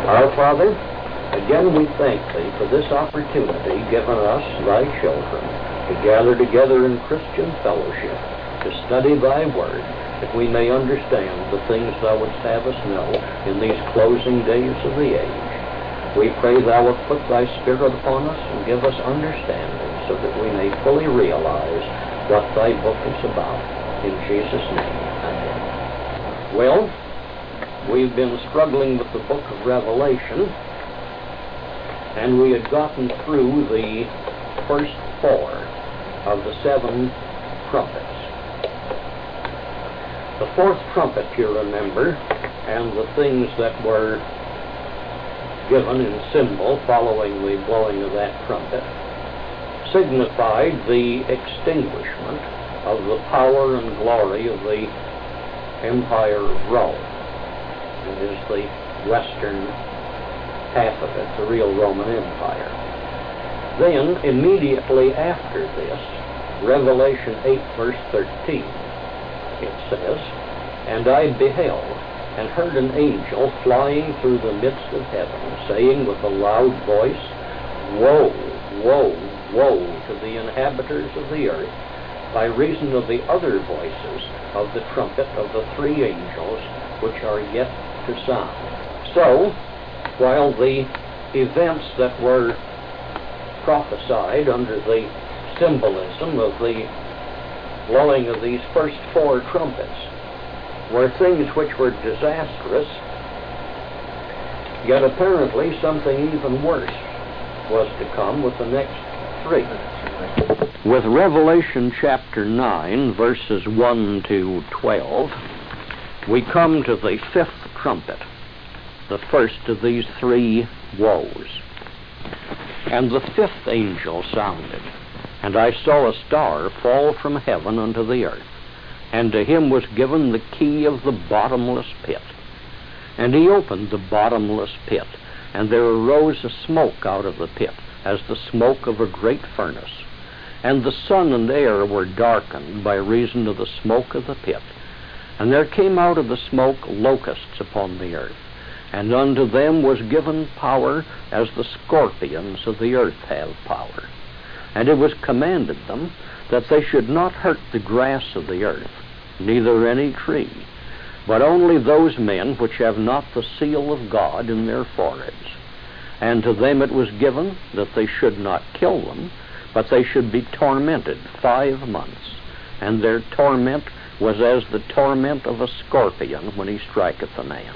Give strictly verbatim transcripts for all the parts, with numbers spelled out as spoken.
Our Father, again we thank Thee for this opportunity given us, Thy children, to gather together in Christian fellowship, to study Thy Word, that we may understand the things Thou wouldst have us know in these closing days of the age. We pray Thou wilt put Thy Spirit upon us and give us understanding so that we may fully realize what Thy book is about. In Jesus' name, amen. Well, we've been struggling with the book of Revelation, and we had gotten through the first four of the seven trumpets. The fourth trumpet, you remember, and the things that were given in symbol following the blowing of that trumpet, signified the extinguishment of the power and glory of the Empire of Rome. It is the western half of it, the real Roman Empire. Then, immediately after this, Revelation eight, verse thirteen, it says, "And I beheld, and heard an angel flying through the midst of heaven, saying with a loud voice, Woe, woe, woe to the inhabitants of the earth, by reason of the other voices of the trumpet of the three angels which are yet to sound." So, while the events that were prophesied under the symbolism of the blowing of these first four trumpets were things which were disastrous, yet apparently something even worse was to come with the next three. With Revelation chapter nine, verses one to twelve, we come to the fifth trumpet, the first of these three woes. "And the fifth angel sounded, and I saw a star fall from heaven unto the earth, and to him was given the key of the bottomless pit. And he opened the bottomless pit, and there arose a smoke out of the pit, as the smoke of a great furnace. And the sun and air were darkened by reason of the smoke of the pit. And there came out of the smoke locusts upon the earth, and unto them was given power as the scorpions of the earth have power. And it was commanded them that they should not hurt the grass of the earth, neither any tree, but only those men which have not the seal of God in their foreheads. And to them it was given that they should not kill them, but they should be tormented five months. And their torment was as the torment of a scorpion when he striketh a man.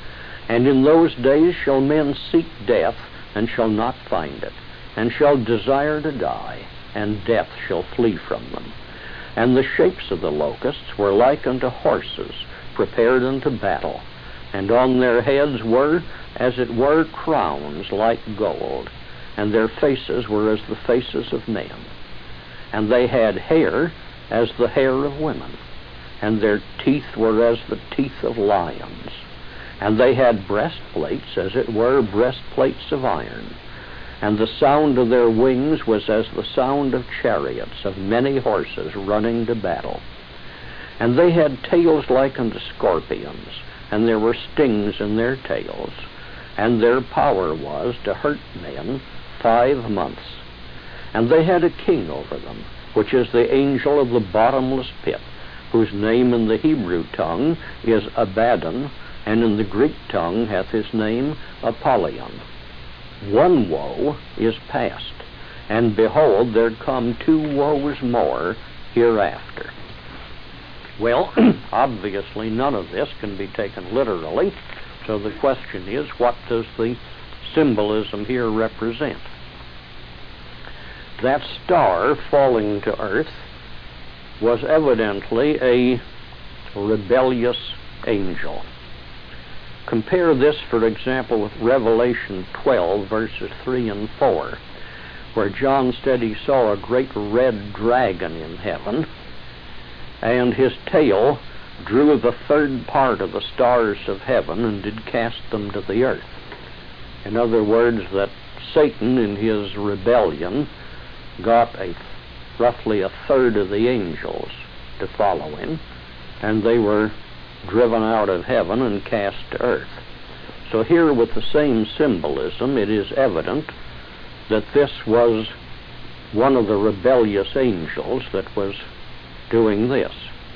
And in those days shall men seek death, and shall not find it, and shall desire to die, and death shall flee from them. And the shapes of the locusts were like unto horses prepared unto battle, and on their heads were, as it were, crowns like gold, and their faces were as the faces of men. And they had hair as the hair of women, and their teeth were as the teeth of lions. And they had breastplates, as it were, breastplates of iron. And the sound of their wings was as the sound of chariots, of many horses running to battle. And they had tails like unto scorpions, and there were stings in their tails. And their power was to hurt men five months. And they had a king over them, which is the angel of the bottomless pit, whose name in the Hebrew tongue is Abaddon, and in the Greek tongue hath his name Apollyon. One woe is past, and behold, there come two woes more hereafter." Well, obviously none of this can be taken literally, so the question is, what does the symbolism here represent? That star falling to earth was evidently a rebellious angel. Compare this, for example, with Revelation twelve, verses three and four, where John said he saw a great red dragon in heaven, and his tail drew the third part of the stars of heaven and did cast them to the earth. In other words, that Satan, in his rebellion, got a roughly a third of the angels to follow him, and they were driven out of heaven and cast to earth. So here, with the same symbolism, it is evident that this was one of the rebellious angels that was doing this.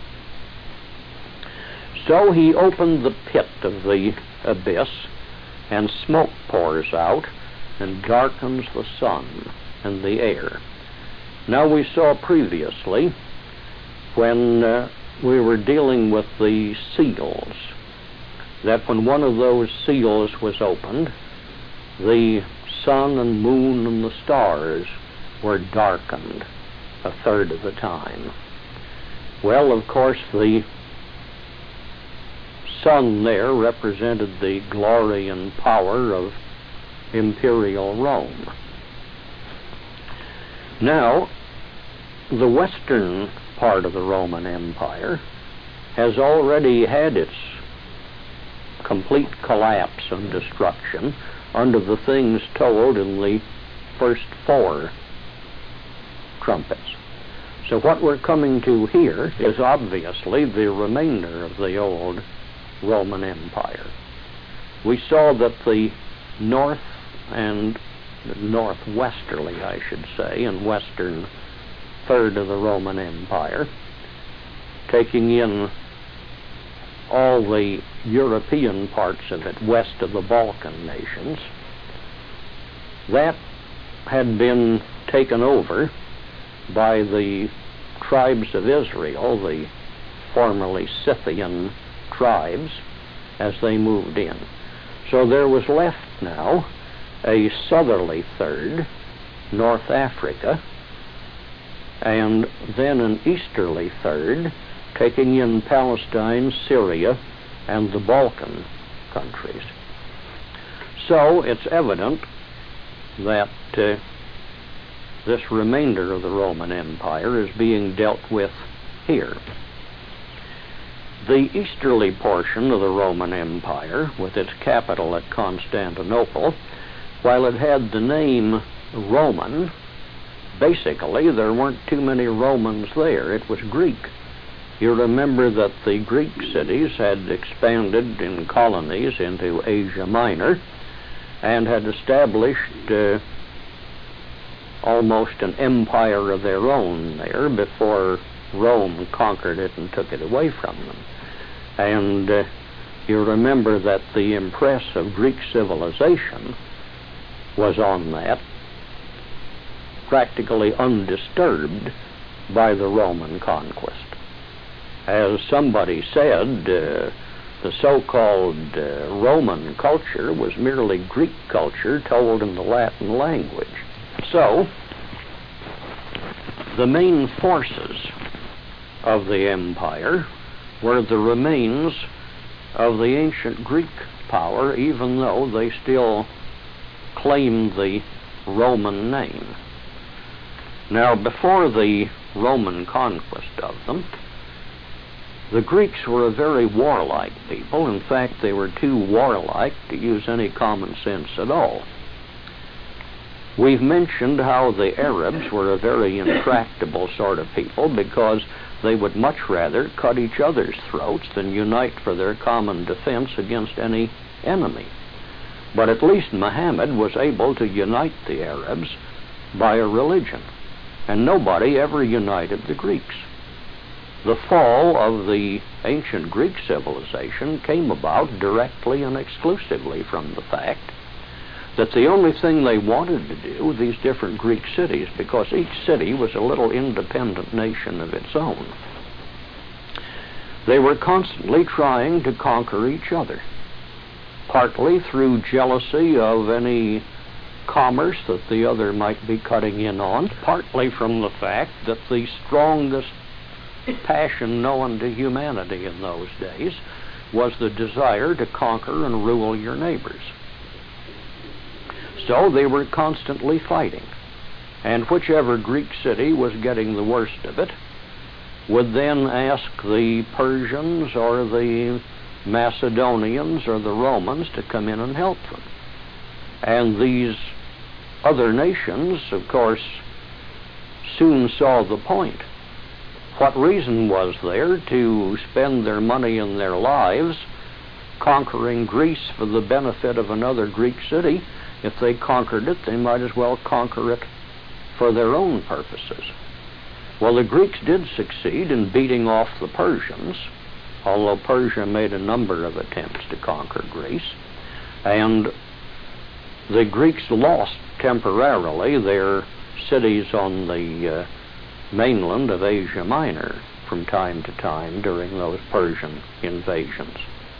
So he opened the pit of the abyss, and smoke pours out and darkens the sun and the air. Now, we saw previously, when uh, we were dealing with the seals, that when one of those seals was opened, the sun and moon and the stars were darkened a third of the time. Well, of course, the sun there represented the glory and power of imperial Rome. Now, the western part of the Roman Empire has already had its complete collapse and destruction under the things told in the first four trumpets. So what we're coming to here is obviously the remainder of the old Roman Empire. We saw that the north and northwesterly, I should say, and western third of the Roman Empire, taking in all the European parts of it west of the Balkan nations, that had been taken over by the tribes of Israel, the formerly Scythian tribes, as they moved in. So there was left now a southerly third, North Africa, and then an easterly third, taking in Palestine, Syria, and the Balkan countries. So it's evident that uh, this remainder of the Roman Empire is being dealt with here. The easterly portion of the Roman Empire, with its capital at Constantinople, while it had the name Roman, basically there weren't too many Romans there. It was Greek. You remember that the Greek cities had expanded in colonies into Asia Minor and had established uh, almost an empire of their own there before Rome conquered it and took it away from them. And uh, you remember that the impress of Greek civilization was on that, practically undisturbed by the Roman conquest. As somebody said, uh, the so-called uh, Roman culture was merely Greek culture told in the Latin language. So, the main forces of the empire were the remains of the ancient Greek power, even though they still claimed the Roman name. Now, before the Roman conquest of them, the Greeks were a very warlike people. In fact, they were too warlike to use any common sense at all. We've mentioned how the Arabs were a very intractable sort of people because they would much rather cut each other's throats than unite for their common defense against any enemy. But at least Muhammad was able to unite the Arabs by a religion, and nobody ever united the Greeks. The fall of the ancient Greek civilization came about directly and exclusively from the fact that the only thing they wanted to do, these different Greek cities, because each city was a little independent nation of its own, they were constantly trying to conquer each other, partly through jealousy of any commerce that the other might be cutting in on, partly from the fact that the strongest passion known to humanity in those days was the desire to conquer and rule your neighbors. So they were constantly fighting, and whichever Greek city was getting the worst of it would then ask the Persians or the Macedonians or the Romans to come in and help them. And these other nations, of course, soon saw the point. What reason was there to spend their money and their lives conquering Greece for the benefit of another Greek city. If they conquered it, they might as well conquer it for their own purposes. Well, the Greeks did succeed in beating off the Persians, although Persia made a number of attempts to conquer Greece, and the Greeks lost temporarily their cities on the uh, mainland of Asia Minor from time to time during those Persian invasions.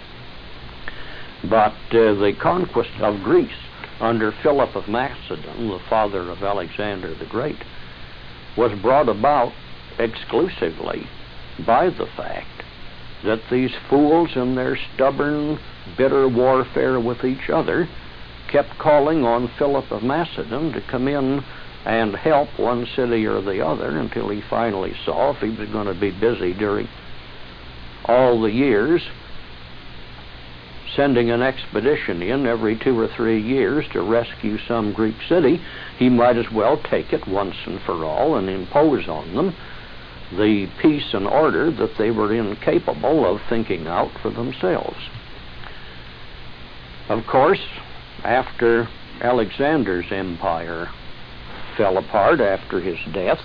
But uh, the conquest of Greece under Philip of Macedon, the father of Alexander the Great, was brought about exclusively by the fact that these fools in their stubborn, bitter warfare with each other kept calling on Philip of Macedon to come in and help one city or the other until he finally saw, if he was going to be busy during all the years, sending an expedition in every two or three years to rescue some Greek city, he might as well take it once and for all and impose on them the peace and order that they were incapable of thinking out for themselves. Of course, after Alexander's empire fell apart after his death,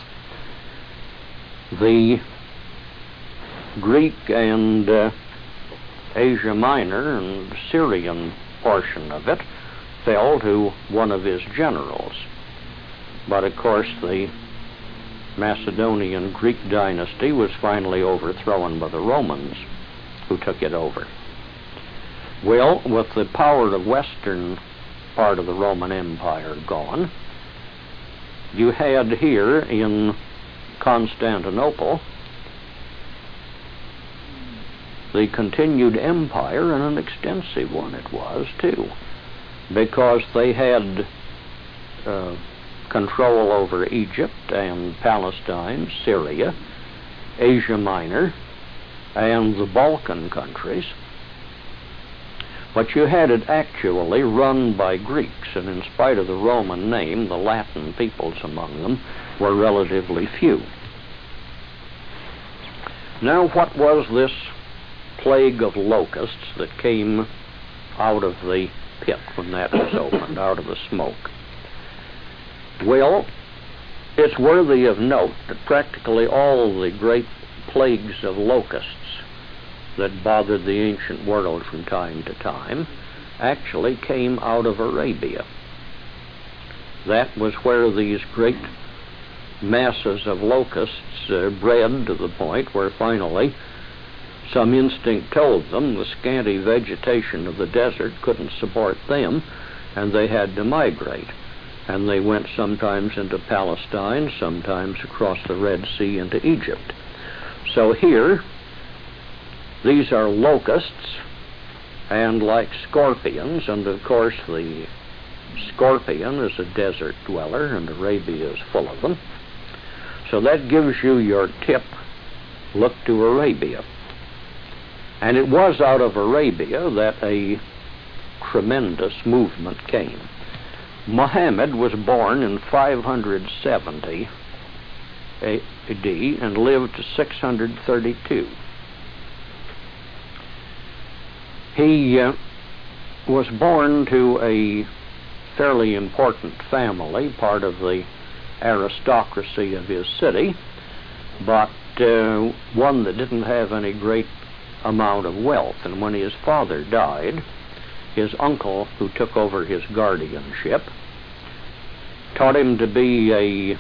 the Greek and uh, Asia Minor and Syrian portion of it fell to one of his generals. But of course the Macedonian Greek dynasty was finally overthrown by the Romans, who took it over. Well, with the power of western part of the Roman Empire gone, you had here in Constantinople the continued empire, and an extensive one it was too, because they had uh, control over Egypt and Palestine, Syria, Asia Minor, and the Balkan countries. But you had it actually run by Greeks, and in spite of the Roman name, the Latin peoples among them were relatively few. Now, what was this plague of locusts that came out of the pit when that was opened, out of the smoke? Well, it's worthy of note that practically all the great plagues of locusts that bothered the ancient world from time to time actually came out of Arabia. That was where these great masses of locusts uh, bred to the point where finally some instinct told them the scanty vegetation of the desert couldn't support them, and they had to migrate. And they went sometimes into Palestine, sometimes across the Red Sea into Egypt. So here, these are locusts, and like scorpions, and of course the scorpion is a desert dweller, and Arabia is full of them. So that gives you your tip, look to Arabia. And it was out of Arabia that a tremendous movement came. Muhammad was born in five hundred seventy A D and lived to six hundred thirty-two. He uh, was born to a fairly important family, part of the aristocracy of his city, but uh, one that didn't have any great amount of wealth. And when his father died, his uncle, who took over his guardianship, taught him to be a,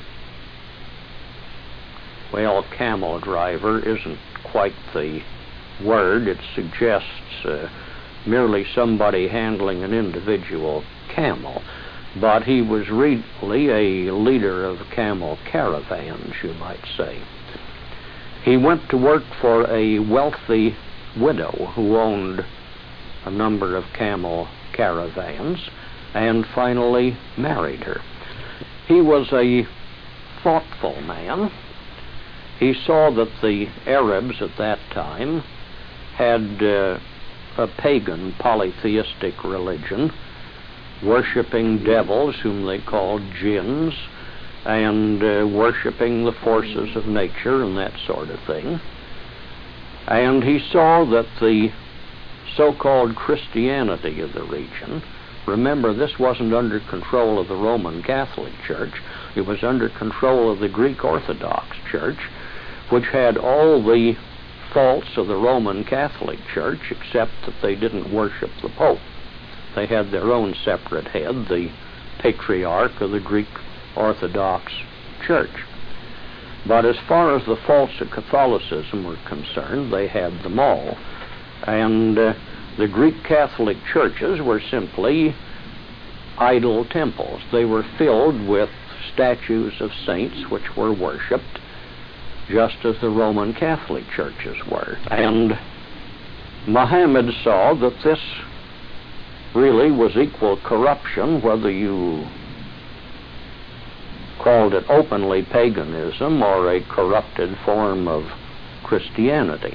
well, camel driver isn't quite the word. It suggests uh, merely somebody handling an individual camel. But he was really a leader of camel caravans, you might say. He went to work for a wealthy widow who owned a number of camel caravans and finally married her. He was a thoughtful man. He saw that the Arabs at that time had uh, a pagan polytheistic religion, worshipping devils whom they called jinns, and uh, worshipping the forces of nature and that sort of thing. And he saw that the so-called Christianity of the region. Remember, this wasn't under control of the Roman Catholic Church. It was under control of the Greek Orthodox Church, which had all the faults of the Roman Catholic Church, except that they didn't worship the Pope. They had their own separate head, the Patriarch of the Greek Orthodox Church. But as far as the faults of Catholicism were concerned, they had them all. And uh, the Greek Catholic churches were simply idol temples. They were filled with statues of saints which were worshipped, just as the Roman Catholic churches were. And Muhammad saw that this really was equal corruption, whether you called it openly paganism or a corrupted form of Christianity.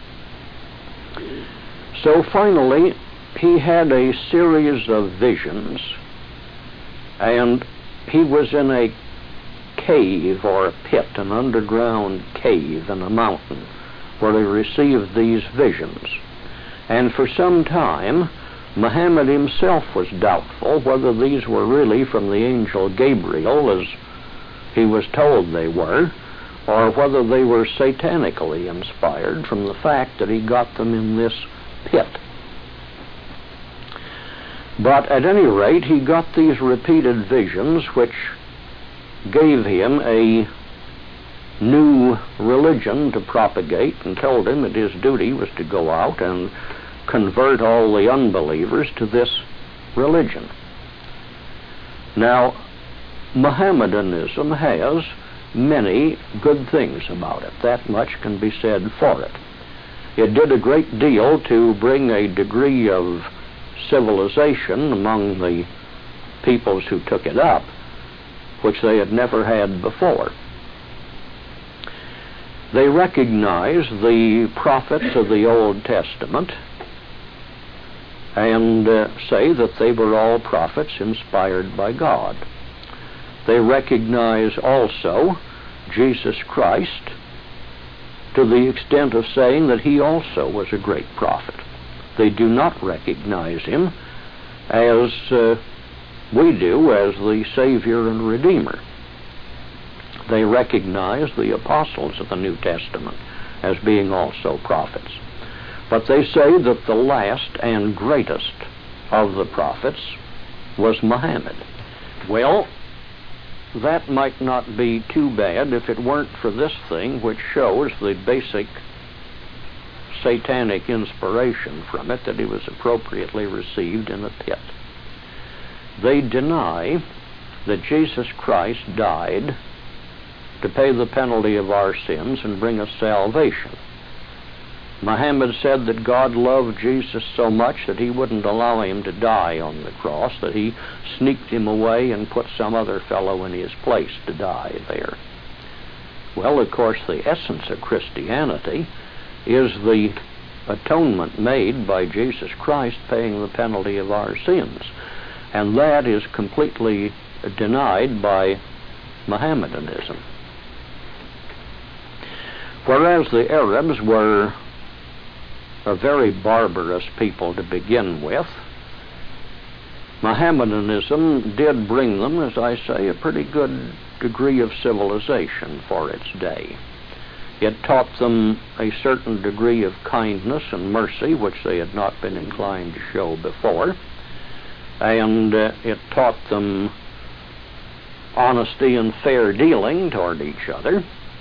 So finally, he had a series of visions, and he was in a cave or a pit, an underground cave in a mountain, where he received these visions. And for some time, Muhammad himself was doubtful whether these were really from the angel Gabriel, as he was told they were, or whether they were satanically inspired from the fact that he got them in this pit. But at any rate, he got these repeated visions which gave him a new religion to propagate, and told him that his duty was to go out and convert all the unbelievers to this religion. Now, Mohammedanism has many good things about it. That much can be said for it. It did a great deal to bring a degree of civilization among the peoples who took it up, which they had never had before. They recognized the prophets of the Old Testament and uh, say that they were all prophets inspired by God. They recognize also Jesus Christ to the extent of saying that he also was a great prophet. They do not recognize him as uh, we do as the Savior and Redeemer. They recognize the apostles of the New Testament as being also prophets. But they say that the last and greatest of the prophets was Muhammad. Well, that might not be too bad if it weren't for this thing, which shows the basic satanic inspiration from it, that he was appropriately received in a pit. They deny that Jesus Christ died to pay the penalty of our sins and bring us salvation. Muhammad said that God loved Jesus so much that he wouldn't allow him to die on the cross, that he sneaked him away and put some other fellow in his place to die there. Well, of course, the essence of Christianity is the atonement made by Jesus Christ paying the penalty of our sins. And that is completely denied by Mohammedanism. Whereas the Arabs were a very barbarous people to begin with, Mohammedanism did bring them, as I say, a pretty good degree of civilization for its day. It taught them a certain degree of kindness and mercy, which they had not been inclined to show before, and uh, it taught them honesty and fair dealing toward each other.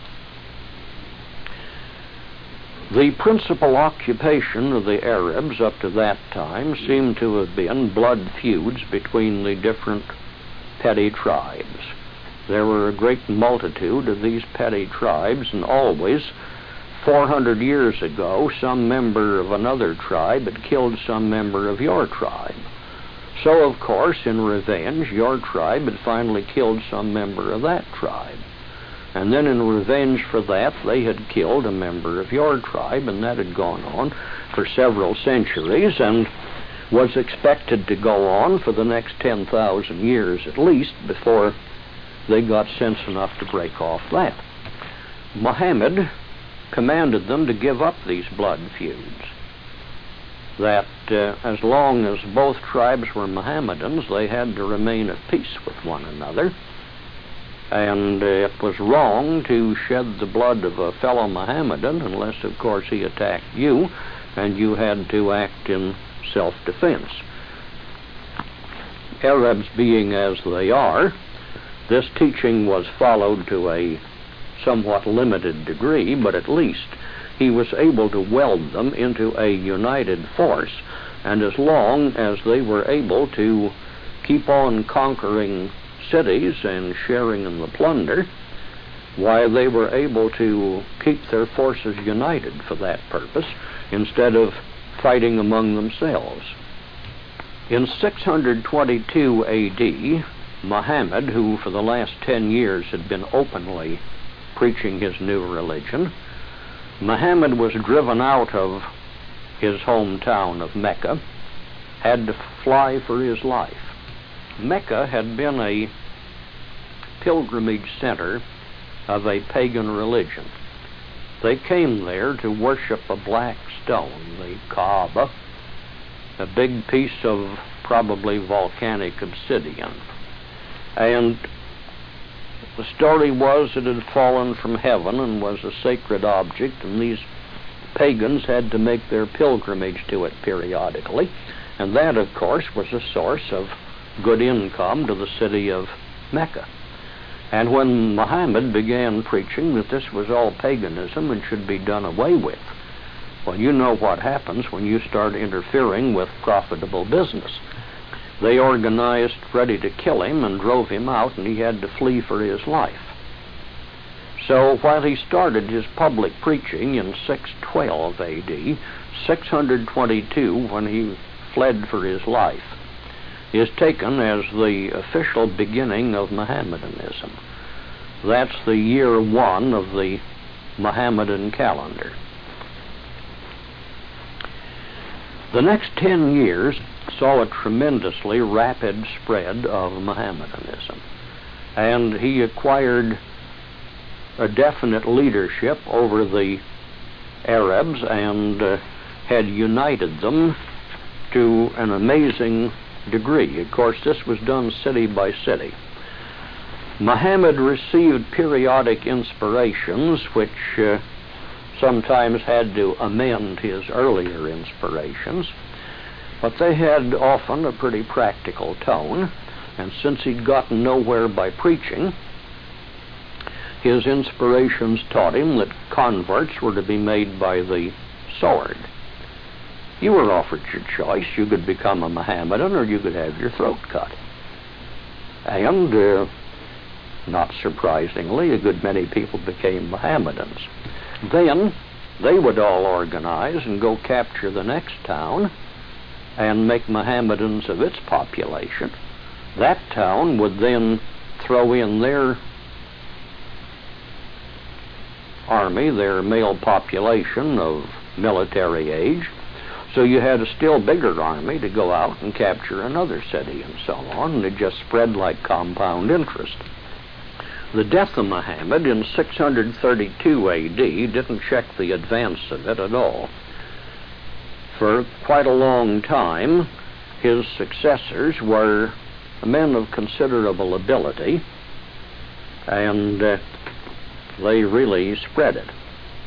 The principal occupation of the Arabs up to that time seemed to have been blood feuds between the different petty tribes. There were a great multitude of these petty tribes, and always, four hundred years ago, some member of another tribe had killed some member of your tribe. So, of course, in revenge, your tribe had finally killed some member of that tribe. And then in revenge for that, they had killed a member of your tribe, and that had gone on for several centuries and was expected to go on for the next ten thousand years at least before they got sense enough to break off that. Muhammad commanded them to give up these blood feuds. that uh, as long as both tribes were Mohammedans, they had to remain at peace with one another. And uh, it was wrong to shed the blood of a fellow Mohammedan unless, of course, he attacked you, and you had to act in self-defense. Arabs being as they are, this teaching was followed to a somewhat limited degree, but at least he was able to weld them into a united force, and as long as they were able to keep on conquering cities and sharing in the plunder, why, they were able to keep their forces united for that purpose instead of fighting among themselves. In six hundred twenty-two A D, Muhammad, who for the last ten years had been openly preaching his new religion, Muhammad was driven out of his hometown of Mecca, had to fly for his life. Mecca had been a pilgrimage center of a pagan religion. They came there to worship a black stone, the Kaaba, a big piece of probably volcanic obsidian. And the story was it had fallen from heaven and was a sacred object, and these pagans had to make their pilgrimage to it periodically. And that, of course, was a source of good income to the city of Mecca. And when Muhammad began preaching that this was all paganism and should be done away with, well, you know what happens when you start interfering with profitable business. They organized ready to kill him and drove him out, and he had to flee for his life. So while he started his public preaching in six twelve A D, six hundred twenty-two, when he fled for his life, is taken as the official beginning of Mohammedanism. That's the year one of the Mohammedan calendar. The next ten years saw a tremendously rapid spread of Mohammedanism, and he acquired a definite leadership over the Arabs and uh, had united them to an amazing degree. Of course, this was done city by city. Muhammad received periodic inspirations which uh, sometimes had to amend his earlier inspirations, but they had often a pretty practical tone, and since he'd gotten nowhere by preaching, his inspirations taught him that converts were to be made by the sword. You were offered your choice. You could become a Mohammedan or you could have your throat cut. And, uh, not surprisingly, a good many people became Mohammedans. Then they would all organize and go capture the next town and make Mohammedans of its population. That town would then throw in their army, their male population of military age. So you had a still bigger army to go out and capture another city and so on, and it just spread like compound interest. The death of Muhammad in six hundred thirty-two A D didn't check the advance of it at all. For quite a long time, his successors were men of considerable ability, and uh, they really spread it.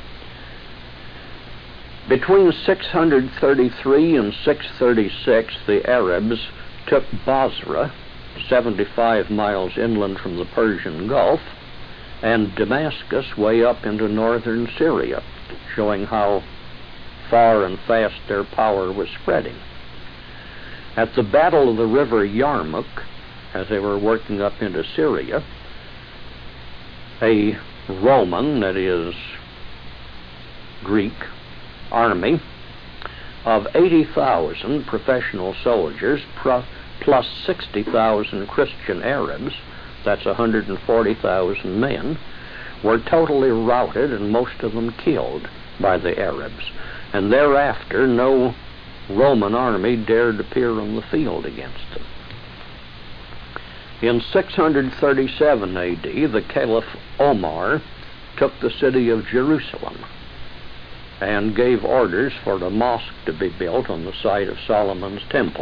Between six hundred thirty-three and six thirty-six, the Arabs took Basra, seventy-five miles inland from the Persian Gulf, and Damascus way up into northern Syria, showing how far and fast their power was spreading. At the Battle of the River Yarmouk, as they were working up into Syria, a Roman, that is Greek, army of eighty thousand professional soldiers plus sixty thousand Christian Arabs, that's one hundred forty thousand men, were totally routed and most of them killed by the Arabs. And thereafter no Roman army dared appear on the field against them. In six hundred thirty-seven A D, the Caliph Omar took the city of Jerusalem. and gave orders for a mosque to be built on the site of Solomon's temple.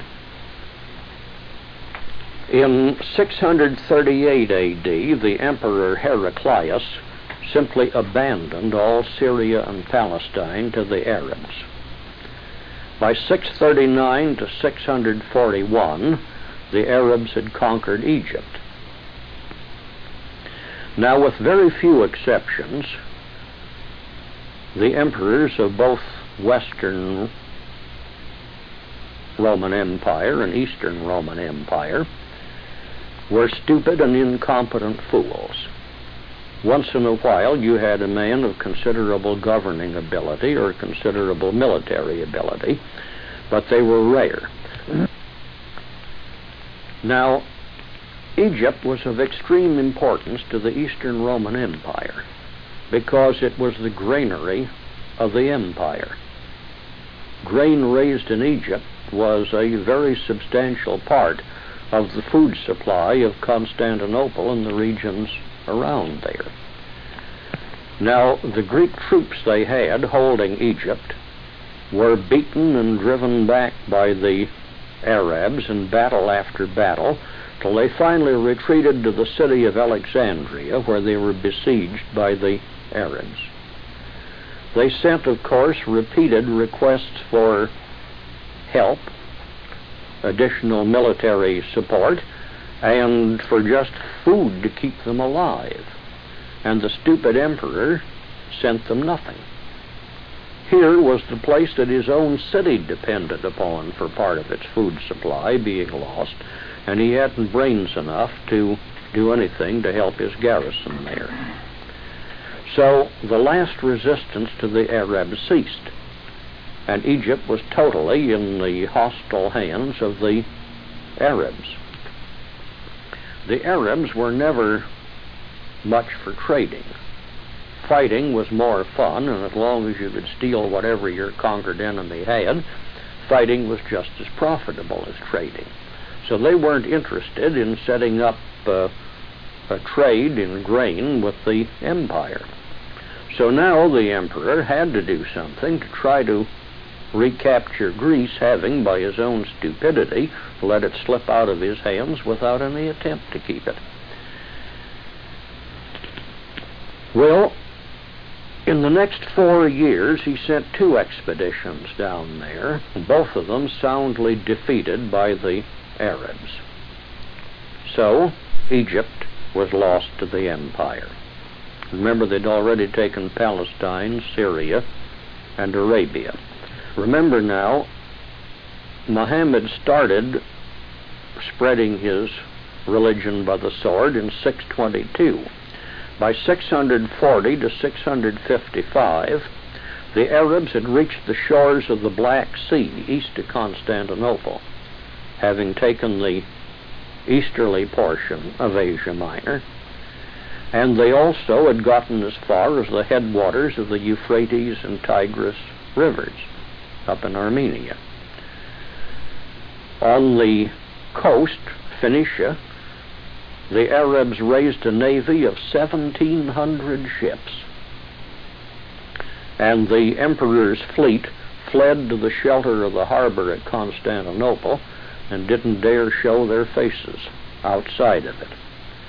In six hundred thirty-eight A D, the Emperor Heraclius simply abandoned all Syria and Palestine to the Arabs. By six thirty-nine to six hundred forty-one, the Arabs had conquered Egypt. Now, with very few exceptions, the emperors of both Western Roman Empire and Eastern Roman Empire were stupid and incompetent fools. Once in a while you had a man of considerable governing ability or considerable military ability, but they were rare. Now, Egypt was of extreme importance to the Eastern Roman Empire because it was the granary of the empire. Grain raised in Egypt was a very substantial part of the food supply of Constantinople and the regions around there. Now, the Greek troops they had holding Egypt were beaten and driven back by the Arabs in battle after battle till they finally retreated to the city of Alexandria, where they were besieged by the Arabs. They sent, of course, repeated requests for help, additional military support, and for just food to keep them alive. And the stupid emperor sent them nothing. Here was the place that his own city depended upon for part of its food supply being lost, and he hadn't brains enough to do anything to help his garrison there. So the last resistance to the Arabs ceased, and Egypt was totally in the hostile hands of the Arabs. The Arabs were never much for trading. Fighting was more fun, and as long as you could steal whatever your conquered enemy had, fighting was just as profitable as trading. So they weren't interested in setting up uh, a trade in grain with the empire. So now the emperor had to do something to try to recapture Greece, having, by his own stupidity, let it slip out of his hands without any attempt to keep it. Well, in the next four years, he sent two expeditions down there, both of them soundly defeated by the Arabs. So, Egypt was lost to the empire. Remember, they'd already taken Palestine, Syria, and Arabia. Remember now, Muhammad started spreading his religion by the sword in six twenty-two. By six hundred forty to six hundred fifty-five, the Arabs had reached the shores of the Black Sea east of Constantinople, having taken the easterly portion of Asia Minor, and they also had gotten as far as the headwaters of the Euphrates and Tigris rivers up in Armenia. On the coast, Phoenicia, the Arabs raised a navy of seventeen hundred ships, and the emperor's fleet fled to the shelter of the harbor at Constantinople and didn't dare show their faces outside of it.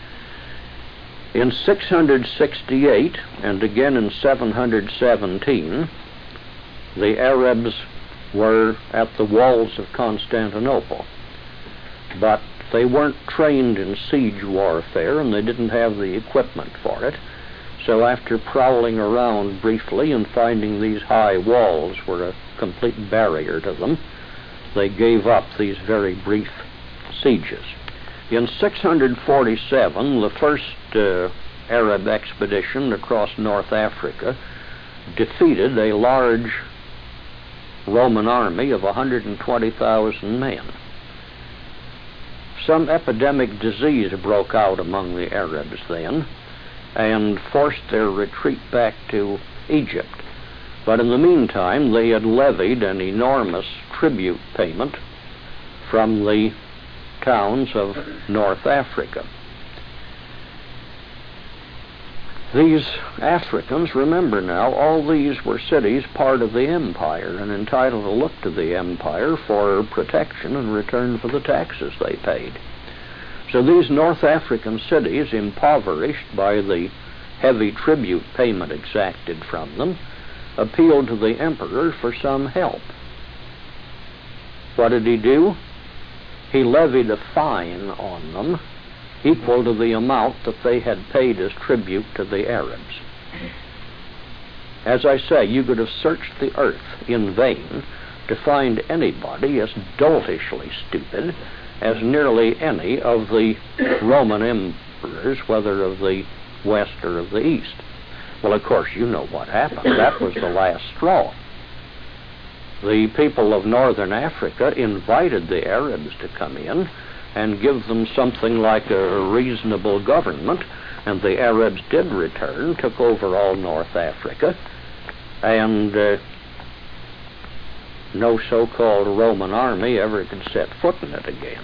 In six hundred sixty-eight, and again in seven hundred seventeen, the Arabs were at the walls of Constantinople, but they weren't trained in siege warfare, and they didn't have the equipment for it. So after prowling around briefly and finding these high walls were a complete barrier to them, they gave up these very brief sieges. In six hundred forty-seven, the first uh, Arab expedition across North Africa defeated a large Roman army of one hundred twenty thousand men. Some epidemic disease broke out among the Arabs then and forced their retreat back to Egypt. But in the meantime, they had levied an enormous tribute payment from the towns of North Africa. These Africans, remember now, all these were cities part of the empire and entitled to look to the empire for protection in return for the taxes they paid. So these North African cities, impoverished by the heavy tribute payment exacted from them, appealed to the emperor for some help. What did he do? He levied a fine on them equal to the amount that they had paid as tribute to the Arabs. As I say, you could have searched the earth in vain to find anybody as doltishly stupid as nearly any of the Roman emperors, whether of the West or of the East. Well, of course, you know what happened. That was the last straw. The people of northern Africa invited the Arabs to come in and give them something like a reasonable government, and the Arabs did return, took over all North Africa, and uh, no so-called Roman army ever could set foot in it again.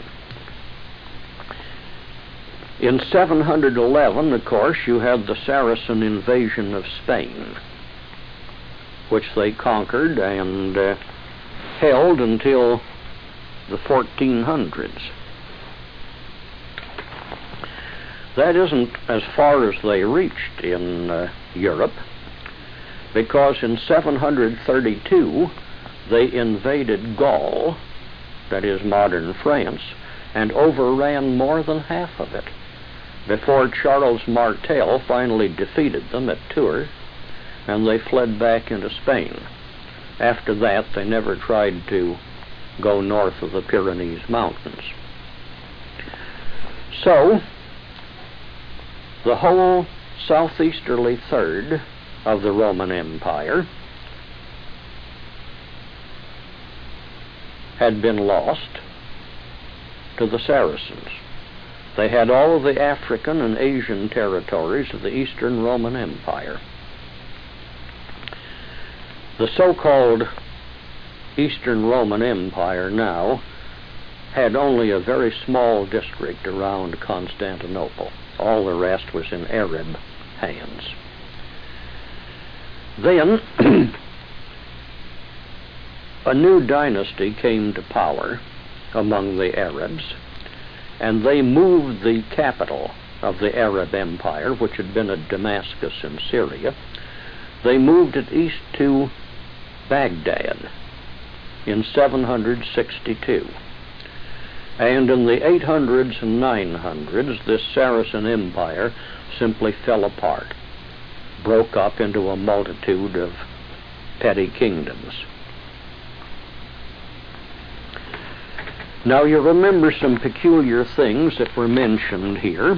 In seven hundred eleven, of course, you had the Saracen invasion of Spain, which they conquered and uh, held until the fourteen hundreds. That isn't as far as they reached in uh, Europe, because in seven hundred thirty-two they invaded Gaul, that is modern France, and overran more than half of it, before Charles Martel finally defeated them at Tours, and they fled back into Spain. After that, they never tried to go north of the Pyrenees Mountains. So, the whole southeasterly third of the Roman Empire had been lost to the Saracens. They had all of the African and Asian territories of the Eastern Roman Empire. The so-called Eastern Roman Empire now had only a very small district around Constantinople. All the rest was in Arab hands. Then, a new dynasty came to power among the Arabs, and they moved the capital of the Arab Empire, which had been at Damascus in Syria, they moved it east to Baghdad in seven hundred sixty-two. And in the eight hundreds and nine hundreds, this Saracen empire simply fell apart, broke up into a multitude of petty kingdoms. Now you remember some peculiar things that were mentioned here.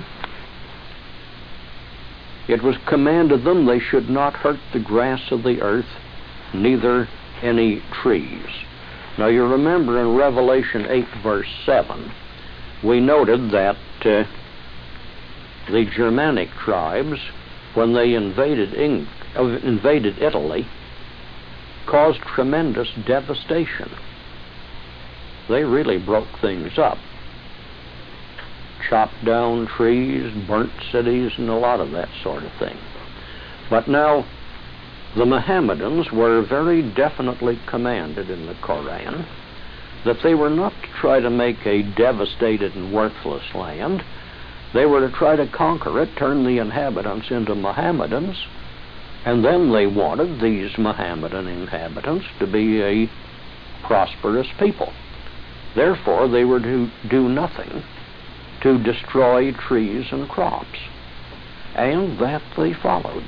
It was commanded them they should not hurt the grass of the earth, neither any trees. Now you remember in Revelation eight verse seven, we noted that uh, the Germanic tribes, when they invaded, Eng- uh, invaded Italy, caused tremendous devastation. They really broke things up. Chopped down trees, burnt cities, and a lot of that sort of thing. But now, the Mohammedans were very definitely commanded in the Koran that they were not to try to make a devastated and worthless land. They were to try to conquer it, turn the inhabitants into Mohammedans, and then they wanted these Mohammedan inhabitants to be a prosperous people. Therefore, they were to do nothing to destroy trees and crops, and that they followed.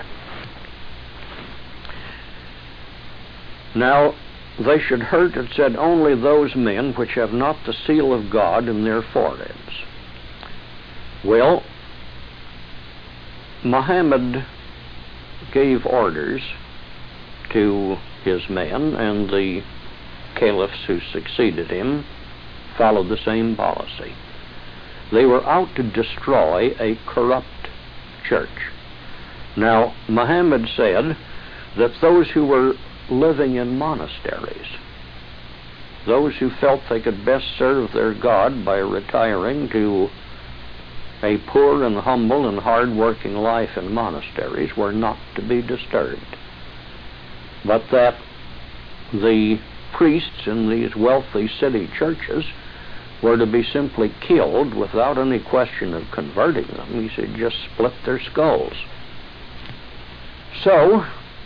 Now, they should hurt, it said, only those men which have not the seal of God in their foreheads. Well, Muhammad gave orders to his men, and the caliphs who succeeded him followed the same policy. They were out to destroy a corrupt church. Now, Muhammad said that those who were living in monasteries, those who felt they could best serve their God by retiring to a poor and humble and hard-working life in monasteries were not to be disturbed, but that the priests in these wealthy city churches were to be simply killed without any question of converting them. He said, just split their skulls. So,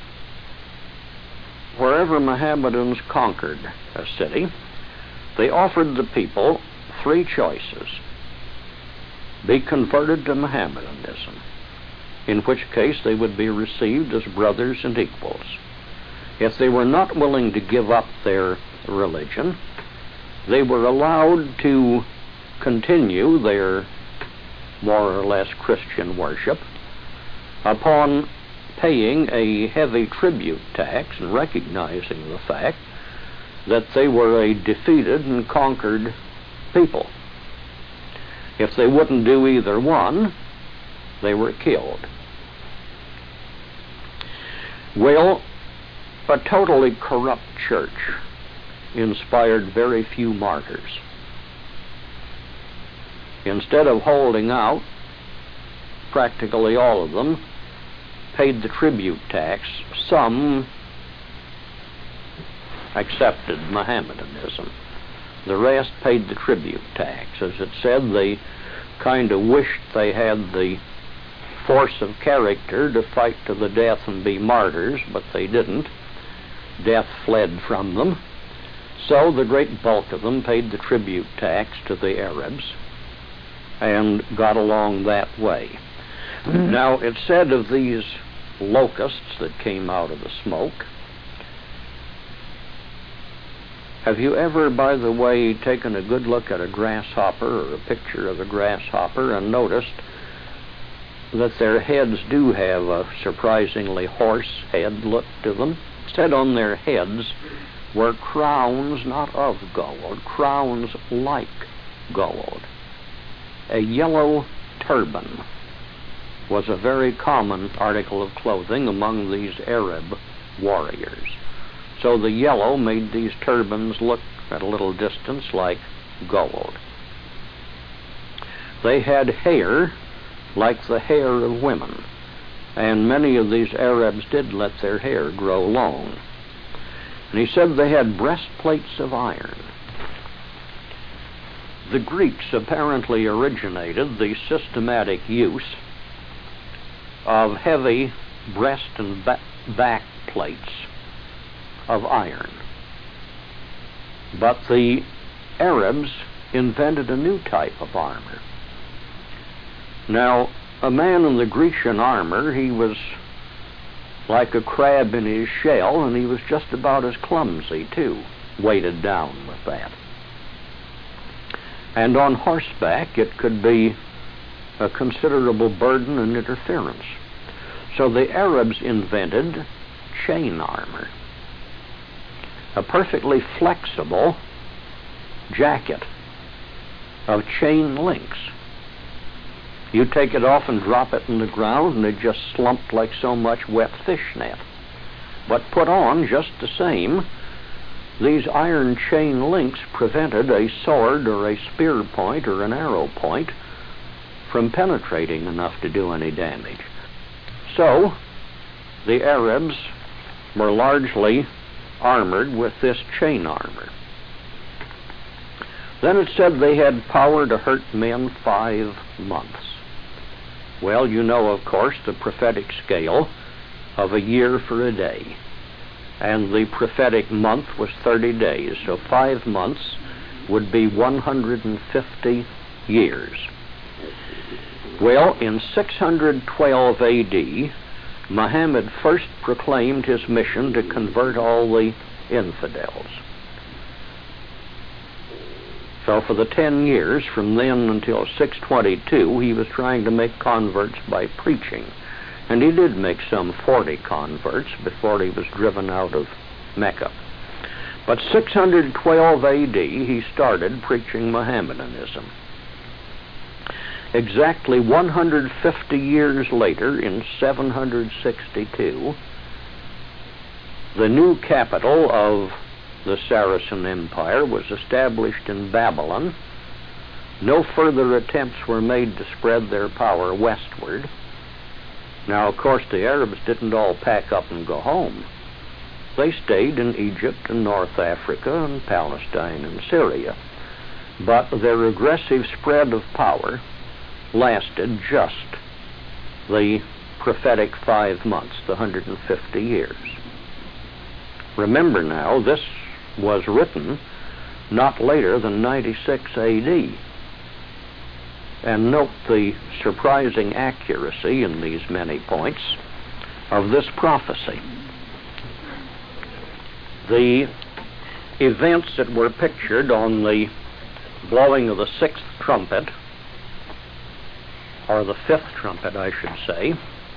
wherever Mohammedans conquered a city, they offered the people three choices. Be converted to Mohammedanism, in which case they would be received as brothers and equals. If they were not willing to give up their religion, they were allowed to continue their more or less Christian worship upon paying a heavy tribute tax and recognizing the fact that they were a defeated and conquered people. If they wouldn't do either one, they were killed. Well, a totally corrupt church inspired very few martyrs. Instead of holding out, practically all of them paid the tribute tax. Some accepted Mohammedanism. The rest paid the tribute tax. As it said, they kind of wished they had the force of character to fight to the death and be martyrs, but they didn't. Death fled from them. So the great bulk of them paid the tribute tax to the Arabs and got along that way. Mm-hmm. Now, it's said of these locusts that came out of the smoke. Have you ever, by the way, taken a good look at a grasshopper or a picture of a grasshopper and noticed that their heads do have a surprisingly horse head look to them? Set on their heads were crowns not of gold, crowns like gold. A yellow turban was a very common article of clothing among these Arab warriors. So the yellow made these turbans look at a little distance like gold. They had hair like the hair of women, and many of these Arabs did let their hair grow long. And he said they had breastplates of iron. The Greeks apparently originated the systematic use of heavy breast and ba- back plates of iron. But the Arabs invented a new type of armor. Now, a man in the Grecian armor, he was like a crab in his shell, and he was just about as clumsy, too, weighted down with that. And on horseback, it could be a considerable burden and interference. So the Arabs invented chain armor, a perfectly flexible jacket of chain links. You take it off and drop it in the ground, and it just slumped like so much wet fish net. But put on just the same, these iron chain links prevented a sword or a spear point or an arrow point from penetrating enough to do any damage. So, the Arabs were largely armored with this chain armor. Then it said they had power to hurt men five months. Well, you know, of course, the prophetic scale of a year for a day. And the prophetic month was thirty days, so five months would be one hundred fifty years. Well, in six hundred twelve A D, Muhammad first proclaimed his mission to convert all the infidels. So for the ten years, from then until six twenty-two, he was trying to make converts by preaching. And he did make some forty converts before he was driven out of Mecca. But six hundred twelve A D, he started preaching Mohammedanism. Exactly one hundred fifty years later, in seven hundred sixty-two, the new capital of the Saracen Empire was established in Babylon, No further attempts were made to spread their power westward. Now, of course, the Arabs didn't all pack up and go home. They stayed in Egypt and North Africa and Palestine and Syria. But their aggressive spread of power lasted just the prophetic five months, the one hundred fifty years. Remember now, this was written not later than ninety-six A D. And note the surprising accuracy in these many points of this prophecy. The events that were pictured on the blowing of the sixth trumpet, or the fifth trumpet, I should say,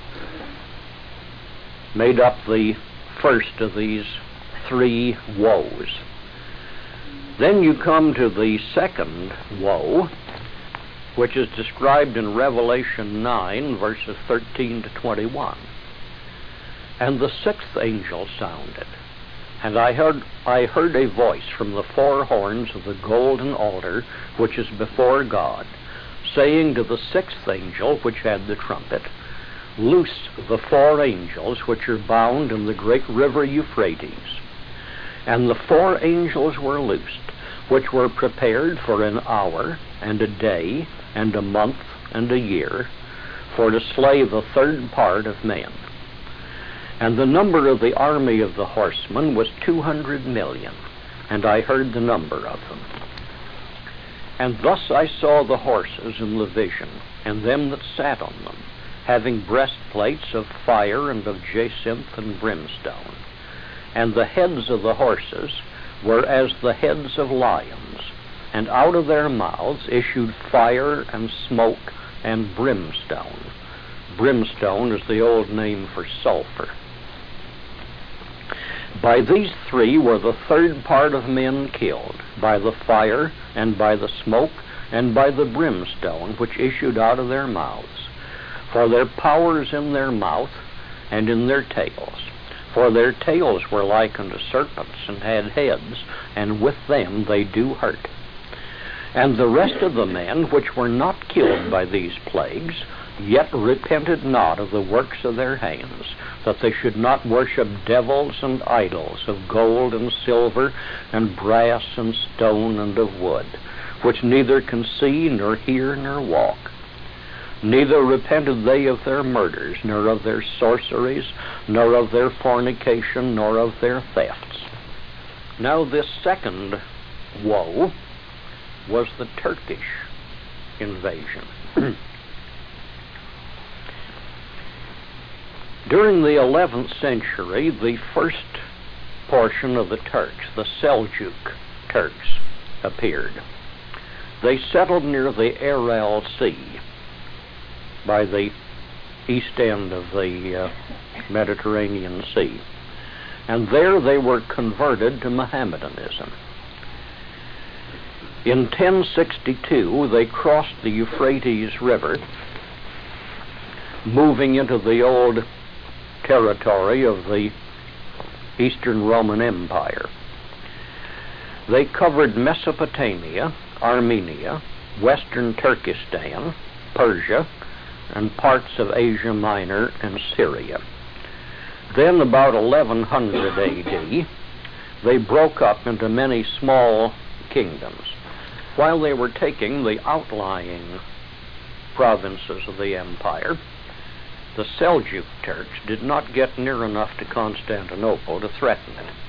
made up the first of these three woes. Then you come to the second woe, which is described in Revelation nine, verses thirteen to twenty-one. And the sixth angel sounded, and I heard, I heard a voice from the four horns of the golden altar, which is before God, saying to the sixth angel, which had the trumpet, Loose the four angels which are bound in the great river Euphrates. And the four angels were loosed, which were prepared for an hour, and a day, and a month, and a year, for to slay the third part of men. And the number of the army of the horsemen was two hundred million, and I heard the number of them. And thus I saw the horses in the vision, and them that sat on them, having breastplates of fire and of jacinth and brimstone. And the heads of the horses were as the heads of lions, and out of their mouths issued fire and smoke and brimstone. Brimstone is the old name for sulfur. By these three were the third part of men killed, by the fire, and by the smoke, and by the brimstone which issued out of their mouths. For their power is in their mouth, and in their tails. For their tails were like unto serpents, and had heads, and with them they do hurt. And the rest of the men which were not killed by these plagues, yet repented not of the works of their hands, that they should not worship devils and idols of gold and silver, and brass and stone and of wood, which neither can see, nor hear, nor walk. Neither repented they of their murders, nor of their sorceries, nor of their fornication, nor of their thefts. Now this second woe was the Turkish invasion. During the eleventh century, the first portion of the Turks, the Seljuk Turks, appeared. They settled near the Aral Sea, by the east end of the uh, Mediterranean Sea. And there they were converted to Mohammedanism. In ten sixty-two, they crossed the Euphrates River, moving into the old territory of the Eastern Roman Empire. They covered Mesopotamia, Armenia, Western Turkestan, Persia, and parts of Asia Minor and Syria. Then, about eleven hundred A D, they broke up into many small kingdoms. While they were taking the outlying provinces of the empire, the Seljuk Turks did not get near enough to Constantinople to threaten it.